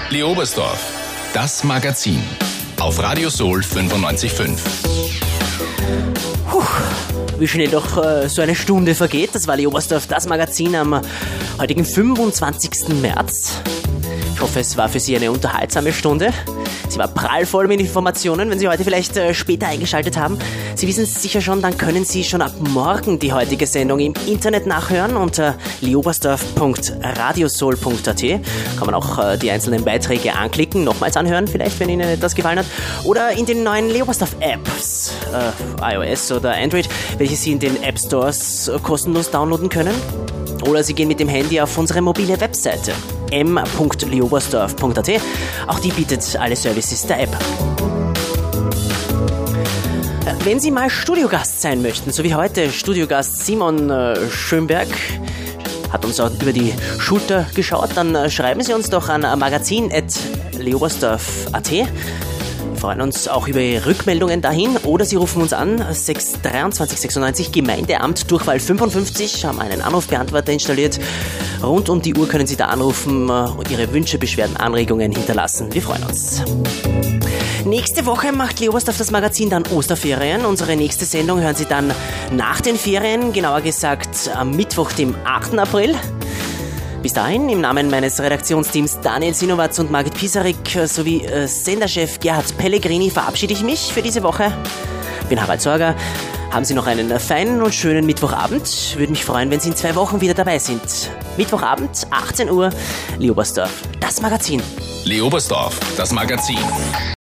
Leobersdorf, das Magazin. Auf Radio Soul 95.5. Wie schnell doch so eine Stunde vergeht. Das war Leobersdorf, das Magazin am heutigen 25. März. Ich hoffe, es war für Sie eine unterhaltsame Stunde. Sie war prallvoll mit Informationen. Wenn Sie heute vielleicht später eingeschaltet haben, Sie wissen es sicher schon, dann können Sie schon ab morgen die heutige Sendung im Internet nachhören unter leobersdorf.radiosoul.at. Kann man auch die einzelnen Beiträge anklicken, nochmals anhören, vielleicht, wenn Ihnen etwas gefallen hat. Oder in den neuen Leobersdorf-Apps, iOS oder Android, welche Sie in den App Stores kostenlos downloaden können. Oder Sie gehen mit dem Handy auf unsere mobile Webseite m.leobersdorf.at. Auch die bietet alle Services der App. Wenn Sie mal Studiogast sein möchten, so wie heute Studiogast Simon Schönberg, hat uns auch über die Schulter geschaut, dann schreiben Sie uns doch an magazin@leobersdorf.at. Wir freuen uns auch über Ihre Rückmeldungen dahin oder Sie rufen uns an 623 96 Gemeindeamt Durchwahl 55, haben einen Anrufbeantworter installiert. Rund um die Uhr können Sie da anrufen, Ihre Wünsche, Beschwerden, Anregungen hinterlassen. Wir freuen uns. Nächste Woche macht Leobersdorf das Magazin dann Osterferien. Unsere nächste Sendung hören Sie dann nach den Ferien, genauer gesagt am Mittwoch, dem 8. April. Bis dahin, im Namen meines Redaktionsteams Daniel Sinowatz und Margit Pisarik sowie Senderchef Gerhard Pellegrini verabschiede ich mich für diese Woche. Ich bin Harald Sorger. Haben Sie noch einen feinen und schönen Mittwochabend. Würde mich freuen, wenn Sie in 2 Wochen wieder dabei sind. Mittwochabend, 18 Uhr, Leobersdorf, das Magazin. Leobersdorf, das Magazin.